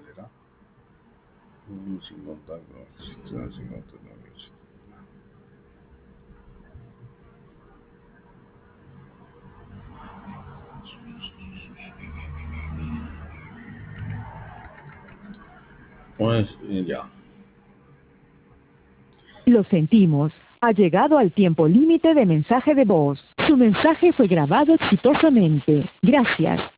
era? 50, 59. Pues ya. Lo sentimos. Ha llegado al tiempo límite de mensaje de voz. Su mensaje fue grabado exitosamente. Gracias.